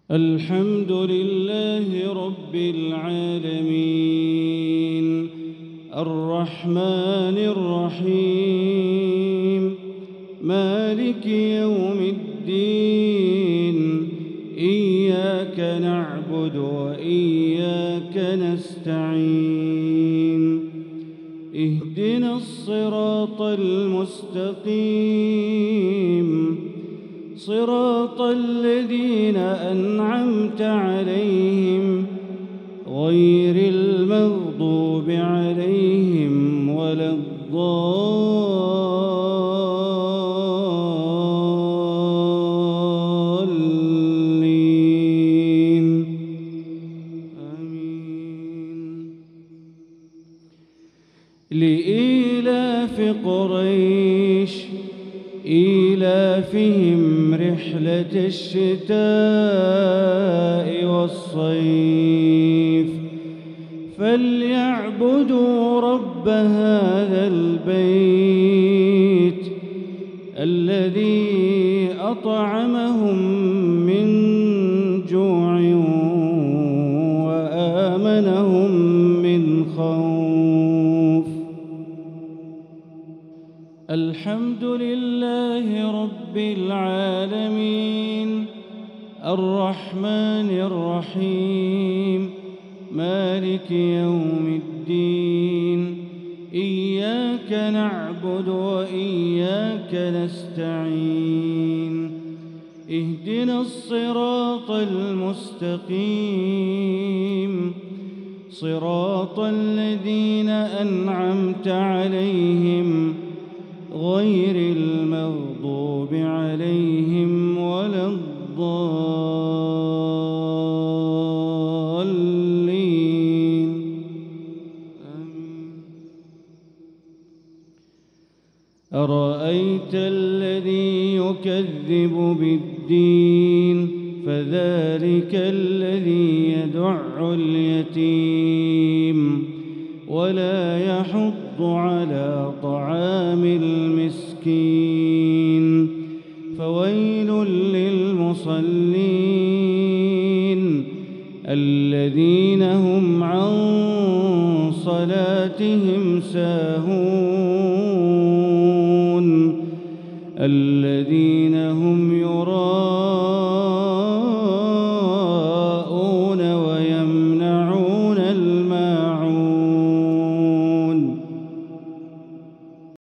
الحمد لله رب العالمين الرحمن الرحيم مالك يوم الدين إياك نعبد وإياك نستعين اهدنا الصراط المستقيم صراط الذين أنعمت عليهم غير المغضوب عليهم ولا الضالين آمين. لإيلاف قريش إيلافهم رحلة الشتاء والصيف فليعبدوا رب هذا البيت الذي أطعمهم من جوع وآمنهم من خوف. الحمد لله رب العالمين الرحمن الرحيم مالك يوم الدين إياك نعبد وإياك نستعين اهدنا الصراط المستقيم صراط الذين أنعمت عليهم غير المغضوب عليهم ولا الضالين آمين. أرأيت الذي يكذب بالدين فذلك الذي يدع اليتيم ولا يحض على طعام المسكين فويل للمصلين الذين هم عن صلاتهم ساهون